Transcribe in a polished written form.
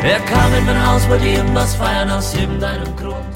Er kam in mein Haus, wollte irgendwas feiern aus irgendeinem Grund.